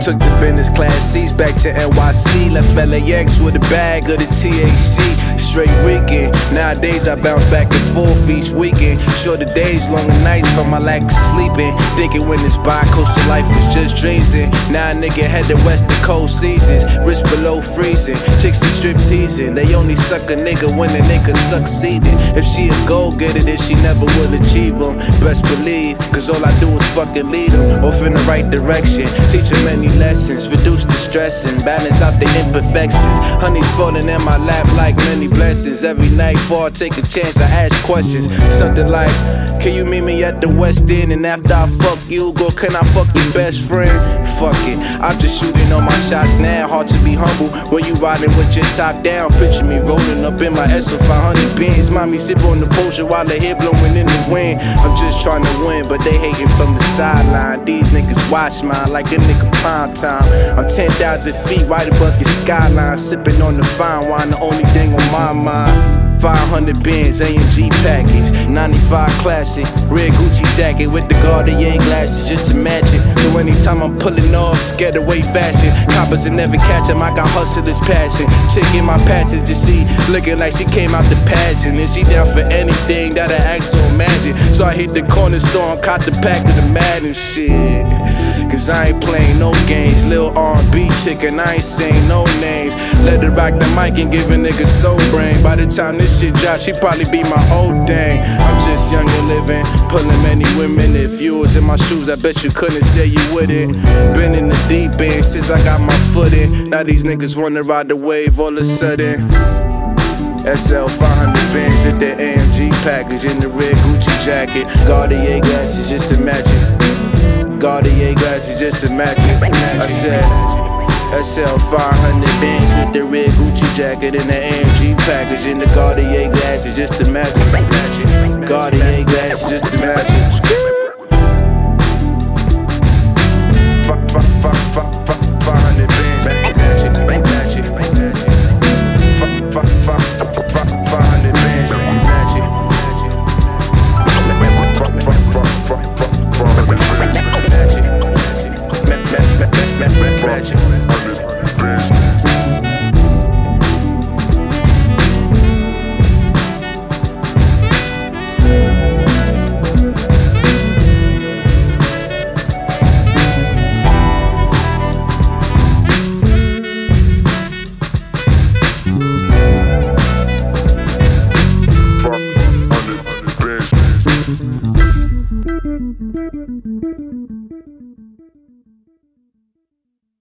Took the business class seats back to NYC. Left LAX with a bag of the THC. Straight Rican. Nowadays I bounce back and forth each weekend. Shorter days, longer nights from my lack of sleeping. Thinking when this bi-coastal life was just dreams. And now a nigga headed west to cold seasons. Wrist below freezing. Chicks to strip teasing. They only suck a nigga when a nigga succeeding. If she a go-getter, then she never will achieve them. Best believe, cause all I do is fucking lead them off in the right direction. Teach them many lessons, reduce the stress and balance out the imperfections. Honey falling in my lap like many blessings. Every night before I take a chance, I ask questions. Something like, can you meet me at the West End? And after I fuck you, can I fuck your best friend? Fuck it, I'm just shooting on my shots now. Hard to be humble when you riding with your top down. Picture me rolling up in my SO500 Benz. Mommy sip on the potion while the hair blowing in the wind. I'm just trying to win, but they hating from the sideline. These niggas watch mine like a nigga prime time. I'm 10,000 feet right above your skyline. Sipping on the fine wine, the only thing on my mind. 500 Benz, AMG package, 95 classic, red Gucci jacket with the Cartier glasses just to match it. So anytime I'm pulling off, scared away fashion. Coppers will never catch him, I got hustler's passion. Chick in my passenger seat, looking like she came out the pageant. And she down for anything that I ask so imagine. So I hit the corner store and caught the pack of the Madden shit. Cause I ain't playing no games, lil R&B chicken, I ain't saying no names. Let her rock the mic and give a nigga soul brain. By the time this shit drop, she probably be my old dame. I'm just young and living, pulling many women. If you was in my shoes, I bet you couldn't say you wouldn't. Been in the deep end since I got my foot in. Now these niggas wanna ride the wave all of a sudden. SL 500 Benz with the AMG package in the red Gucci jacket. Cartier glasses just to match it. Cartier glasses just to match it. I said SL 500 Benz with the red Gucci jacket and the AMG package in the Cartier glasses just to match it. Cartier glasses just to match it. 500 Benz, match it, match it. 500 Benz, match it. Business.